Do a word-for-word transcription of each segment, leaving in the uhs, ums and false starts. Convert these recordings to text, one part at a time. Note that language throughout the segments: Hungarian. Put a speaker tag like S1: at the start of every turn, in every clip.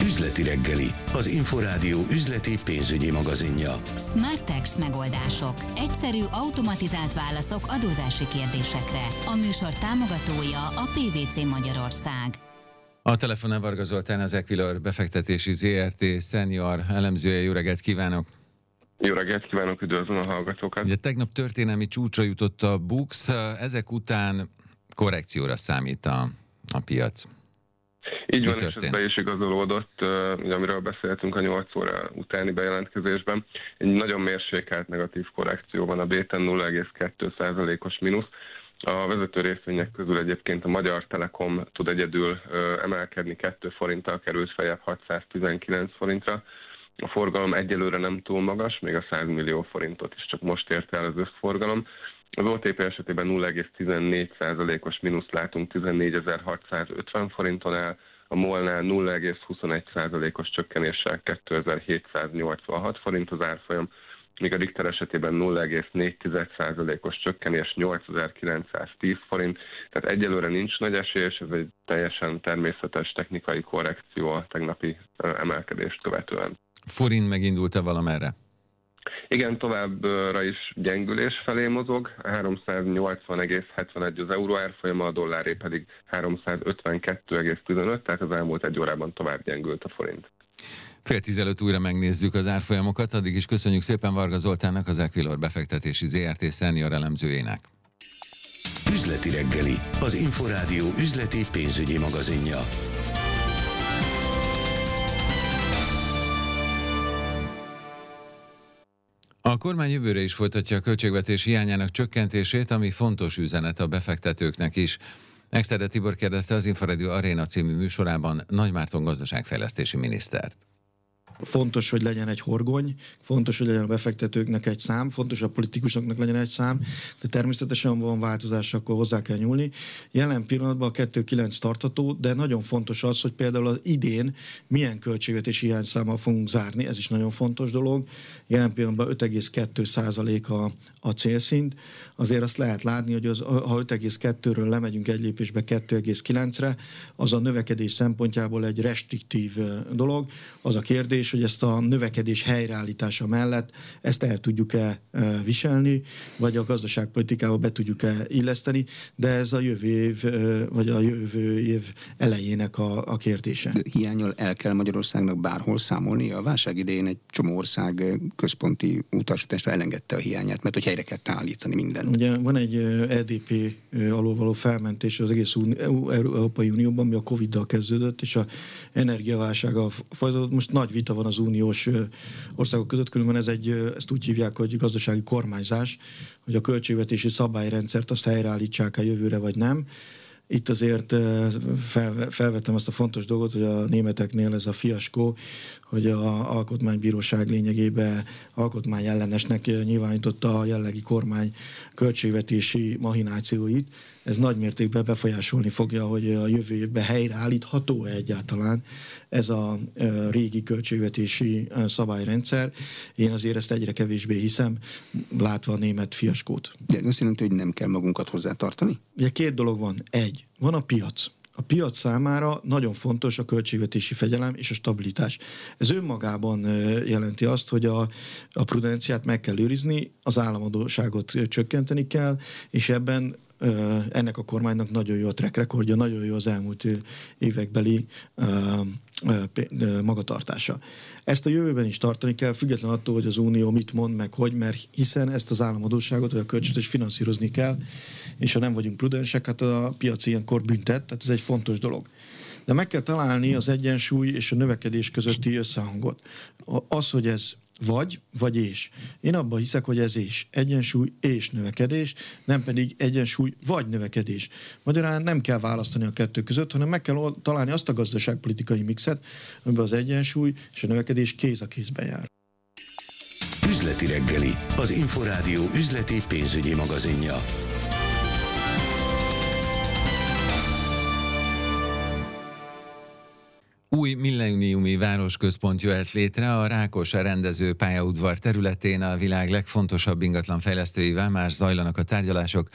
S1: Üzleti reggeli, az Inforádió üzleti pénzügyi magazinja.
S2: Smartex megoldások. Egyszerű, automatizált válaszok adózási kérdésekre. A műsor támogatója a pé vé cé Magyarország.
S3: A telefonon Varga Zoltán, az Equilor befektetési zé er té senior elemzője. Jó reggelt kívánok!
S4: Jó reggelt kívánok, üdvözlöm a hallgatókat!
S3: Ugye tegnap történelmi csúcsra jutott a BUX, ezek után korrekcióra számít a, a piac.
S4: Így van, és ez be is igazolódott, amiről beszéltünk a nyolc óra utáni bejelentkezésben. Egy nagyon mérsékelt negatív korrekció van, a béten nulla egész kettő százalékos mínusz. A vezető részvények közül egyébként a Magyar Telekom tud egyedül emelkedni, két forinttal került feljebb hatszáztizenkilenc forintra. A forgalom egyelőre nem túl magas, még a száz millió forintot is csak most ért el az összforgalom. Az o té pé esetében nulla egész tizennégy százalékos mínuszt látunk, tizennégyezer-hatszázötven forinton áll, a MOL-nál nulla egész huszonegy százalékos csökkenéssel kétezer-hétszáznyolcvanhat forint az árfolyam, míg a Richter esetében nulla egész négy százalékos csökkenés, nyolcezer-kilencszáztíz forint, tehát egyelőre nincs nagy esés, ez egy teljesen természetes technikai korrekció a tegnapi emelkedést követően.
S3: Forint megindult-e valamerre?
S4: Igen, továbbra is gyengülés felé mozog, háromszáznyolcvan egész hetvenegy az euró árfolyama, a dolláré pedig háromszázötvenkettő egész tizenöt, tehát az elmúlt egy órában tovább gyengült a forint.
S3: Fél tizenöt újra megnézzük az árfolyamokat, addig is köszönjük szépen Varga Zoltánnak, az Equilor befektetési zé er té senior elemzőjének.
S1: Üzleti reggeli, az Inforádió üzleti pénzügyi magazinja.
S3: A kormány jövőre is folytatja a költségvetés hiányának csökkentését, ami fontos üzenet a befektetőknek is. Exterde Tibor kérdezte az Inforádió Aréna című műsorában Nagy Márton gazdaságfejlesztési minisztert.
S5: Fontos, hogy legyen egy horgony, fontos, hogy legyen a befektetőknek egy szám, fontos, hogy a politikusoknak legyen egy szám, de természetesen van változás, akkor hozzá kell nyúlni. Jelen pillanatban a kettő egész kilenc tartató, de nagyon fontos az, hogy például az idén milyen költségvetési hiányszámmal fogunk zárni, ez is nagyon fontos dolog. Jelen pillanatban öt egész kettő százalék a, a célszint. Azért azt lehet látni, hogy az, ha öt egész kettőről lemegyünk egy lépésbe kettő egész kilencre, az a növekedés szempontjából egy restriktív dolog. Az a kérdés, hogy ezt a növekedés helyreállítása mellett ezt el tudjuk-e viselni, vagy a gazdaságpolitikába be tudjuk-e illeszteni, de ez a jövő év, vagy a jövő év elejének a, a kérdése.
S6: De hiánnyal el kell Magyarországnak bárhol számolni? A válság idején egy csomó ország központi utasításra elengedte a hiányát, mert hogy helyre kell állítani mindent.
S5: Ugye van egy é dé pé alól való felmentés az egész Európai Unióban, ami a Coviddal kezdődött, és a energiaválsággal folytatódott. Most nagy vita van az uniós országok között, különben ez egy, ezt úgy hívják, hogy gazdasági kormányzás, hogy a költségvetési szabályrendszert azt helyreállítsák-e jövőre, vagy nem. Itt azért fel, felvettem azt a fontos dolgot, hogy a németeknél ez a fiaskó, hogy a alkotmánybíróság lényegében alkotmányellenesnek nyilvánította a jellegi kormány költségvetési mahinációit. Ez nagy mértékben befolyásolni fogja, hogy a jövő évben helyreállítható-e egyáltalán ez a régi költségvetési szabályrendszer. Én azért ezt egyre kevésbé hiszem, látva a német fiaskót.
S6: De ez azt jelenti, hogy nem kell magunkat hozzátartani?
S5: Ugye két dolog van. Egy, van a piac. A piac számára nagyon fontos a költségvetési fegyelem és a stabilitás. Ez önmagában jelenti azt, hogy a, a prudenciát meg kell őrizni, az államadósságot csökkenteni kell, és ebben ennek a kormánynak nagyon jó a track recordja, nagyon jó az elmúlt évekbeli magatartása. Ezt a jövőben is tartani kell, függetlenül attól, hogy az Unió mit mond, meg hogy, mert hiszen ezt az államadósságot, vagy a költségvetést finanszírozni kell, és ha nem vagyunk prudensek, hát a piac ilyenkor büntet, tehát ez egy fontos dolog. De meg kell találni az egyensúly és a növekedés közötti összehangot. Az, hogy ez vagy, vagy és. Én abban hiszek, hogy ez és. Egyensúly és növekedés, nem pedig egyensúly vagy növekedés. Magyarán nem kell választani a kettő között, hanem meg kell találni azt a gazdaságpolitikai mixet, amiben az egyensúly és a növekedés kéz a kézben jár.
S1: Üzleti reggeli, az Inforádió üzleti pénzügyi magazinja.
S3: Új millenniumi városközpont jöhet létre a Rákosa rendező pályaudvar területén, a világ legfontosabb ingatlanfejlesztőivel már zajlanak a tárgyalások.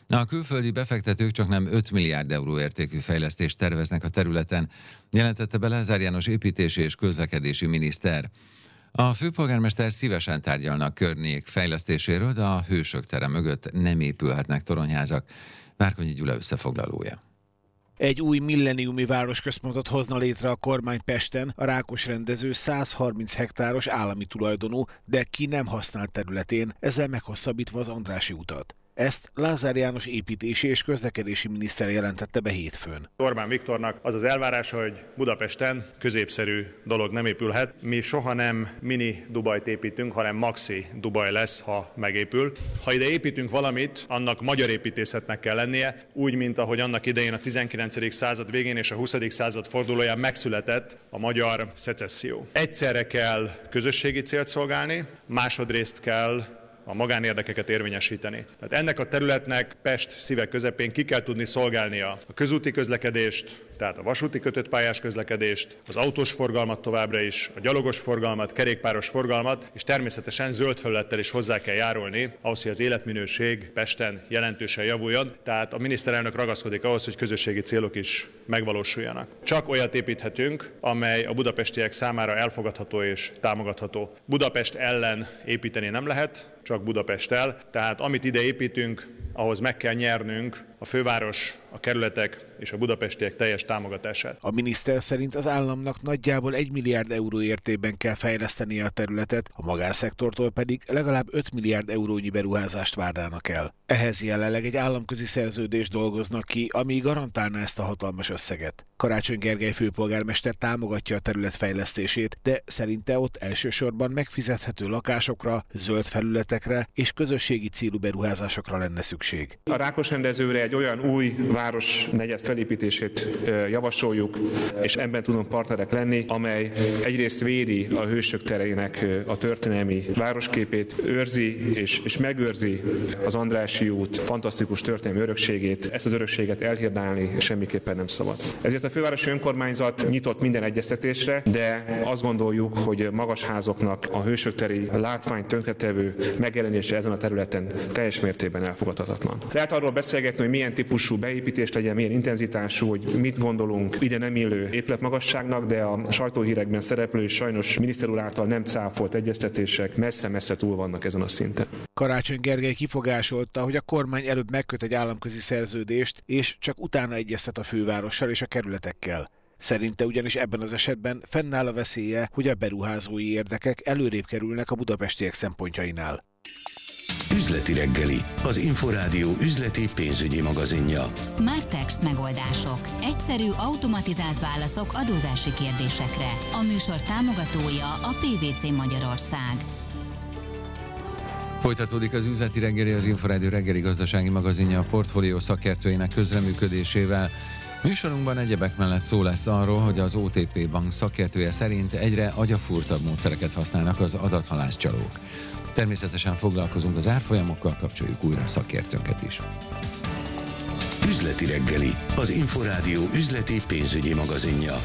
S3: A külföldi befektetők csak nem öt milliárd euró értékű fejlesztést terveznek a területen, jelentette be Lázár János építési és közlekedési miniszter. A főpolgármester szívesen tárgyalna a környék fejlesztéséről, de a Hősök tere mögött nem épülhetnek toronyházak. Várkonyi Gyula összefoglalója.
S7: Egy új milleniumi városközpontot hozna létre a kormány Pesten, a Rákos rendező százharminc hektáros állami tulajdonú, de ki nem használt területén, ezzel meghosszabbítva az Andrássy utat. Ezt Lázár János építési és közlekedési miniszter jelentette be hétfőn.
S8: Orbán Viktornak az az elvárása, hogy Budapesten középszerű dolog nem épülhet. Mi soha nem mini Dubajt építünk, hanem maxi Dubaj lesz, ha megépül. Ha ide építünk valamit, annak magyar építészetnek kell lennie, úgy, mint ahogy annak idején a tizenkilencedik század végén és a huszadik század fordulóján megszületett a magyar szecesszió. Egyszerre kell közösségi célt szolgálni, másodrészt kell a magánérdekeket érvényesíteni. Tehát ennek a területnek Pest szíve közepén ki kell tudni szolgálnia a közúti közlekedést, tehát a vasúti kötött pályás közlekedést, az autós forgalmat továbbra is, a gyalogos forgalmat, kerékpáros forgalmat, és természetesen zöld felülettel is hozzá kell járulni, ahhoz, hogy az életminőség Pesten jelentősen javuljon. Tehát a miniszterelnök ragaszkodik ahhoz, hogy közösségi célok is megvalósuljanak. Csak olyat építhetünk, amely a budapestiek számára elfogadható és támogatható. Budapest ellen építeni nem lehet, csak Budapesttel. Tehát amit ide építünk, ahhoz meg kell nyernünk a főváros, a kerületek és a budapestiek teljes támogatását.
S7: A miniszter szerint az államnak nagyjából egy milliárd euró értékben kell fejlesztenie a területet, a magánszektortól pedig legalább öt milliárd eurónyi beruházást várnának el. Ehhez jelenleg egy államközi szerződést dolgoznak ki, ami garantálná ezt a hatalmas összeget. Karácsony Gergely főpolgármester támogatja a terület fejlesztését, de szerinte ott elsősorban megfizethető lakásokra, zöld felületekre és közösségi célú beruházásokra lenne szükség.
S9: A Rákos rendezőre egy olyan új városnegyed felépítését javasoljuk, és ebben tudunk partnerek lenni, amely egyrészt védi a Hősök terének a történelmi városképét, őrzi és, és megőrzi az Andrássy út fantasztikus történelmi örökségét. Ezt az örökséget elhirdálni semmiképpen nem szabad. Ezért a fővárosi önkormányzat nyitott minden egyeztetésre, de azt gondoljuk, hogy magasházoknak a Hősök teri látvány tönkretevő megjelenése ezen a területen teljes mértékben elfogadhatatlan. Lehet arról beszélgetni, hogy milyen típusú beépítés legyen, milyen intenzitású, hogy mit gondolunk ide nem illő épületmagasságnak, de a sajtóhírekben szereplő és sajnos miniszter úr által nem cáfolt egyeztetések messze-messze túl vannak ezen a szinten.
S7: Karácsony Gergely kifogásolta, hogy a kormány előbb megköt egy államközi szerződést, és csak utána egyeztet a fővárossal és a kerületekkel. Szerinte ugyanis ebben az esetben fennáll a veszélye, hogy a beruházói érdekek előrébb kerülnek a budapestiek szempontjainál.
S1: Üzleti reggeli, az Inforádió üzleti pénzügyi magazinja.
S2: Smartex megoldások. Egyszerű, automatizált válaszok adózási kérdésekre. A műsor támogatója a pé vé cé Magyarország.
S3: Folytatódik az üzleti reggeli, az Inforádió reggeli gazdasági magazinja a portfólió szakértőinek közreműködésével. Műsorunkban egyebek mellett szó lesz arról, hogy az o té pé Bank szakértője szerint egyre agyafúrtabb módszereket használnak az adathalászcsalók. Természetesen foglalkozunk az árfolyamokkal, kapcsoljuk újra a szakértőnket is.
S1: Üzleti reggeli, az Inforádió üzleti pénzügyi magazinja.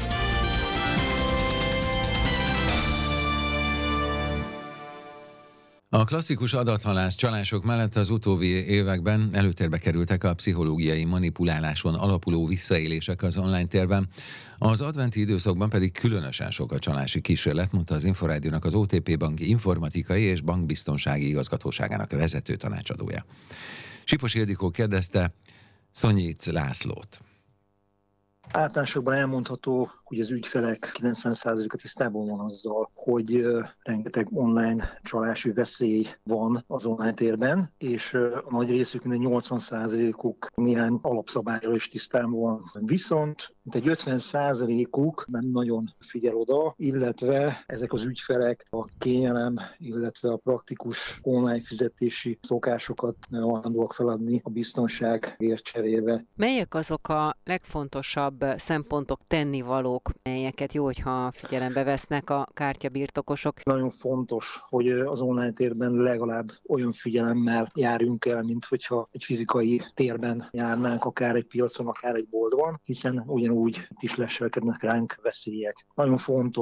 S3: A klasszikus adathalász csalások mellett az utóbbi években előtérbe kerültek a pszichológiai manipuláláson alapuló visszaélések az online térben. Az adventi időszakban pedig különösen sok a csalási kísérlet, mondta az Inforádiónak az o té pé Bank informatikai és bankbiztonsági igazgatóságának a vezető tanácsadója. Sipos Ildikó kérdezte Szonyic Lászlót.
S10: Általánosokban elmondható, hogy az ügyfelek kilencven százaléka tisztában van azzal, hogy uh, rengeteg online csalási veszély van az online térben, és uh, a nagy részük, minden nyolcvan százalékuk néhány alapszabályról is tisztában van. Viszont egy ötven százalékuk nem nagyon figyel oda, illetve ezek az ügyfelek a kényelem, illetve a praktikus online fizetési szokásokat hajlandóak feladni a biztonságért cserébe.
S11: Melyek azok a legfontosabb szempontok, tennivalók, melyeket jó, hogyha figyelembe vesznek a kártyabirtokosok?
S10: Nagyon fontos, hogy az online térben legalább olyan figyelemmel járjunk el, mint hogyha egy fizikai térben járnánk, akár egy piacon, akár egy boltban, hiszen ugyanúgy is leselkednek ránk veszélyek. Nagyon fontos,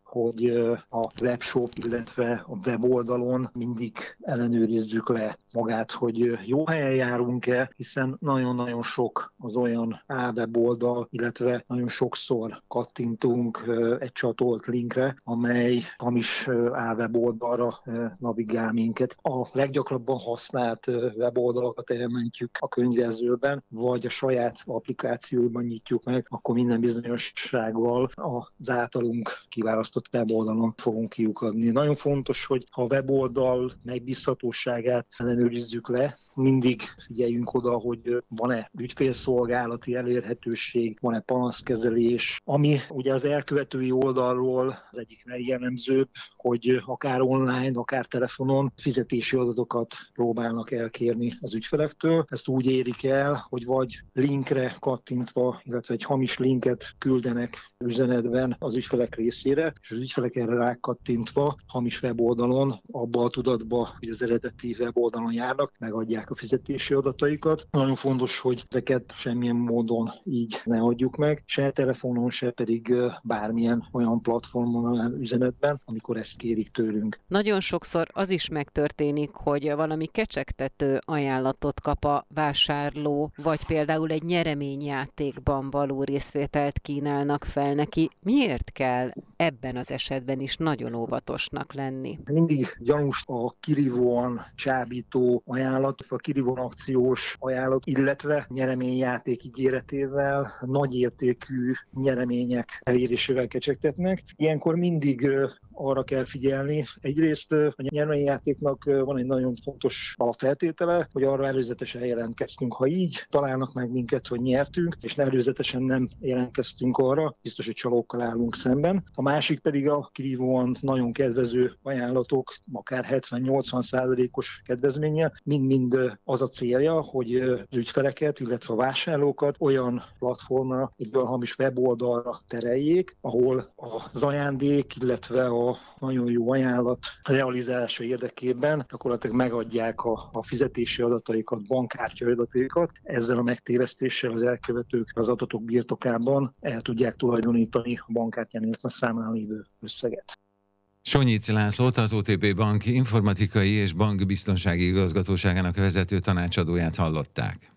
S10: hogy a webshop, illetve a weboldalon mindig ellenőrizzük le magát, hogy jó helyen járunk-e, hiszen nagyon-nagyon sok az olyan álweboldal, illetve nagyon sokszor kattintunk egy csatolt linkre, amely hamis álweboldalra navigál minket. A leggyakrabban használt weboldalakat elmentjük a könyvezőben, vagy a saját applikációban nyitjuk meg, akkor minden bizonyossággal az általunk kiválasztott weboldalon fogunk kiukadni. Nagyon fontos, hogy ha a weboldal megbízhatóságát ellenőrizzük le, mindig figyeljünk oda, hogy van-e ügyfélszolgálati elérhetőség, van-e panaszkezelés, ami ugye az elkövetői oldalról az egyik legjellemzőbb, hogy akár online, akár telefonon fizetési adatokat próbálnak elkérni az ügyfelektől. Ezt úgy érik el, hogy vagy linkre kattintva, illetve egy hamis linket küldenek üzenetben az ügyfelek részére, és az ügyfelek erre rákattintva hamis weboldalon, abba a tudatba, hogy az eredeti weboldalon járnak, megadják a fizetési adataikat. Nagyon fontos, hogy ezeket semmilyen módon így ne adjuk meg, se telefonon, se pedig bármilyen olyan platformon, olyan üzenetben, amikor ezt kérik tőlünk.
S11: Nagyon sokszor az is megtörténik, hogy valami kecsegtető ajánlatot kap a vásárló, vagy például egy nyereményjátékban való részvételt kínálnak fel neki. Miért kell ebben az esetben is nagyon óvatosnak lenni?
S10: Mindig gyanús a kirívóan csábító ajánlat, a kirívóan akciós ajánlat, illetve nyereményjáték ígéretével nagyértékű nyeremények elérésével kecsegtetnek. Ilyenkor mindig arra kell figyelni. Egyrészt a nyereményjátéknak van egy nagyon fontos alapfeltétele, hogy arra előzetesen jelentkeztünk. Ha így találnak meg minket, hogy nyertünk, és előzetesen nem jelentkeztünk arra, biztos, hogy csalókkal állunk szemben. A másik pedig a kirívóan nagyon kedvező ajánlatok, akár hetven-nyolcvan százalékos kedvezménye, mind-mind az a célja, hogy az ügyfeleket, illetve a vásárlókat olyan platformra, egy olyan hamis weboldalra tereljék, ahol az ajándék, illetve a nagyon jó ajánlat realizálása érdekében gyakorlatilag megadják a, a fizetési adataikat, bankkártya adataikat. Ezzel a megtévesztéssel az elkövetők az adatok birtokában el tudják tulajdonítani a bankkártyán, illetve a számlán lévő összeget.
S3: Sonyic Lászlót, az o té pé Bank informatikai és bankbiztonsági igazgatóságának vezető tanácsadóját hallották.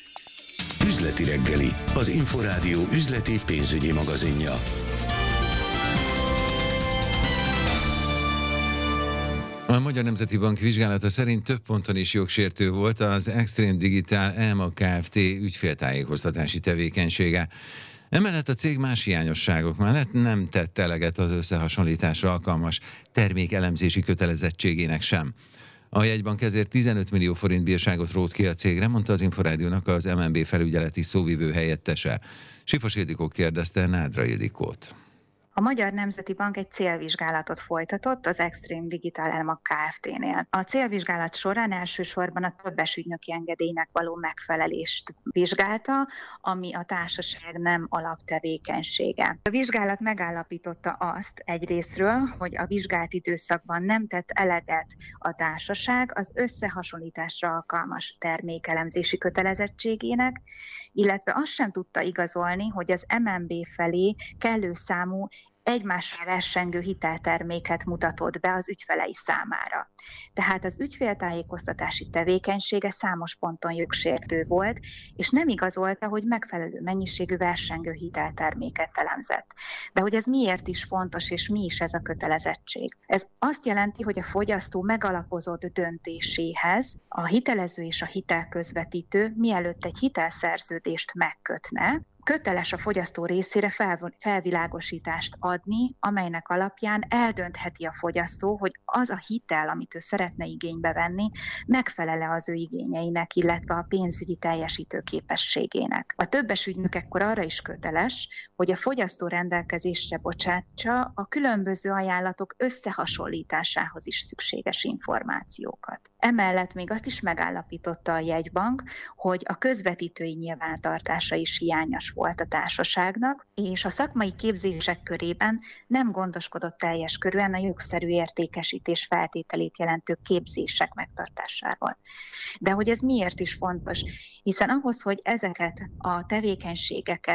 S1: Üzleti reggeli, az Inforádió üzleti pénzügyi magazinja.
S3: A Magyar Nemzeti Bank vizsgálata szerint több ponton is jogsértő volt az Extreme Digital Elma Kft. Ügyféltájékoztatási tevékenysége. Emellett a cég más hiányosságok mellett nem tett eleget az összehasonlításra alkalmas termékelemzési kötelezettségének sem. A jegybank ezért tizenöt millió forint bírságot rótt ki a cégre, mondta az Inforádiónak az em en bé felügyeleti szóvivő helyettese. Sipos Ildikó kérdezte Nádra Ildikót.
S12: A Magyar Nemzeti Bank egy célvizsgálatot folytatott az Extreme Digital Elma Kft-nél. A célvizsgálat során elsősorban a többes ügynöki engedélynek való megfelelést vizsgálta, ami a társaság nem alaptevékenysége. A vizsgálat megállapította azt egyrészről, hogy a vizsgált időszakban nem tett eleget a társaság az összehasonlításra alkalmas termékelemzési kötelezettségének, illetve azt sem tudta igazolni, hogy az em en bé felé kellő számú egymással versengő hitelterméket mutatott be az ügyfelei számára. Tehát az ügyféltájékoztatási tevékenysége számos ponton jogsértő volt, és nem igazolta, hogy megfelelő mennyiségű versengő hitelterméket elemzett. De hogy ez miért is fontos, és mi is ez a kötelezettség? Ez azt jelenti, hogy a fogyasztó megalapozott döntéséhez a hitelező és a hitelközvetítő mielőtt egy hitelszerződést megkötne, köteles a fogyasztó részére fel, felvilágosítást adni, amelynek alapján eldöntheti a fogyasztó, hogy az a hitel, amit ő szeretne igénybe venni, megfelel-e az ő igényeinek, illetve a pénzügyi teljesítő képességének. A többes ügynök ekkor arra is köteles, hogy a fogyasztó rendelkezésre bocsátsa a különböző ajánlatok összehasonlításához is szükséges információkat. Emellett még azt is megállapította a jegybank, hogy a közvetítői nyilvántartása is hiányos volt a társaságnak, és a szakmai képzések körében nem gondoskodott teljes körűen a jogszerű értékesítés feltételét jelentő képzések megtartásáról. De hogy ez miért is fontos? Hiszen ahhoz, hogy ezeket a tevékenységeket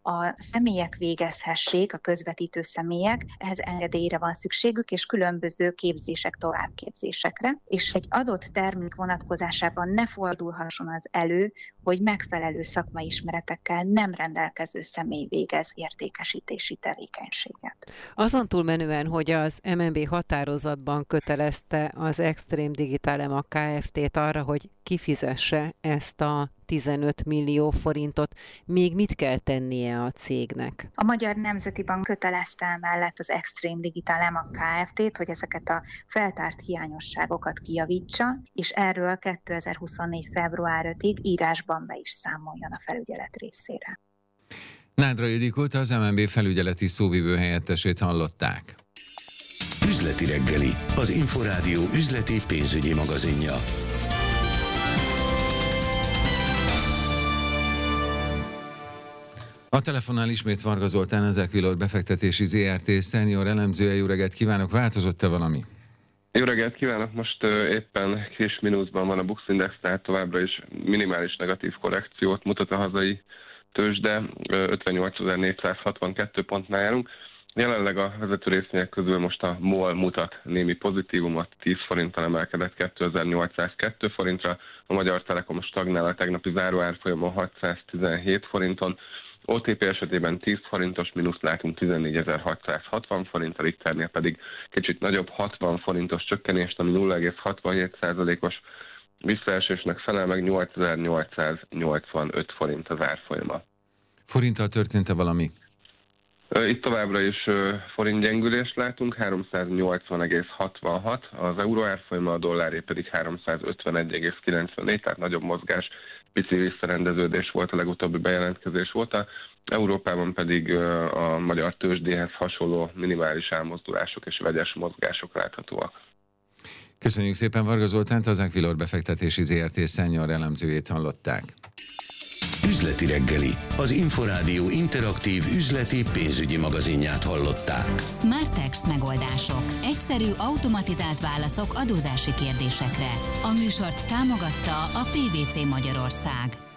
S12: a személyek végezhessék, a közvetítő személyek, ehhez engedélyre van szükségük, és különböző képzések, továbbképzésekre, és egy adott termék vonatkozásában ne fordulhasson az elő, hogy megfelelő szakmai ismeretekkel nem rendelkező személy végez értékesítési tevékenységet.
S11: Azon túlmenően, hogy az em en bé határozatban kötelezte az Extreme Digital EMAG Kft-t arra, hogy kifizesse ezt a tizenöt millió forintot, még mit kell tennie a cégnek?
S12: A Magyar Nemzeti Bank kötelezte emellett az Extreme Digital EMAG Kft-t, hogy ezeket a feltárt hiányosságokat kijavítsa, és erről kétezer-huszonnégy február ötödikéig írásban be is számoljon a felügyelet részére.
S3: Nádra Ildikót, az em en bé felügyeleti szóvivő helyettesét hallották.
S1: Üzleti reggeli, az Inforádió üzleti pénzügyi magazinja.
S3: A telefonnál ismét Varga Zoltán, az Equilor befektetési zé er té senior elemzője. Jó reggelt kívánok, változott-e valami?
S4: Jó reggelt kívánok, most uh, éppen kis mínuszban van a Bux Index, tehát továbbra is minimális negatív korrekciót mutat a hazai tőzsde, uh, ötvennyolcezer-négyszázhatvankettő pontnál járunk. Jelenleg a vezető részvények közül most a MOL mutat némi pozitívumot, tíz forinttal emelkedett kétezer-nyolcszázkettő forintra, a Magyar Telekom stagnál a tegnapi záróárfolyamon hatszáztizenhét forinton, o té pé esetében tíz forintos mínuszt látunk tizennégyezer-hatszázhatvan forint, a Richternél pedig kicsit nagyobb hatvan forintos csökkenést, ami nulla egész hatvanhét százalékos visszaesésnek felel meg, nyolcezer-nyolcszáznyolcvanöt forint az árfolyama.
S3: Forinttal történt-e valami?
S4: Itt továbbra is forint gyengülést látunk, háromszáznyolcvan egész hatvanhat, az euró árfolyama, a dolláré pedig háromszázötvenegy egész kilencvennégy, tehát nagyobb mozgás, pici visszarendeződés volt a legutóbbi bejelentkezés óta. Európában pedig a magyar tőzsdéhez hasonló minimális elmozdulások és vegyes mozgások láthatóak.
S3: Köszönjük szépen Varga Zoltánt, az Equilor befektetési zé er té senior elemzőjét hallották.
S1: Üzleti reggeli, az Inforádió interaktív üzleti pénzügyi magazinját hallották.
S2: Smartex megoldások. Egyszerű, automatizált válaszok adózási kérdésekre. A műsort támogatta a pé vé cé Magyarország.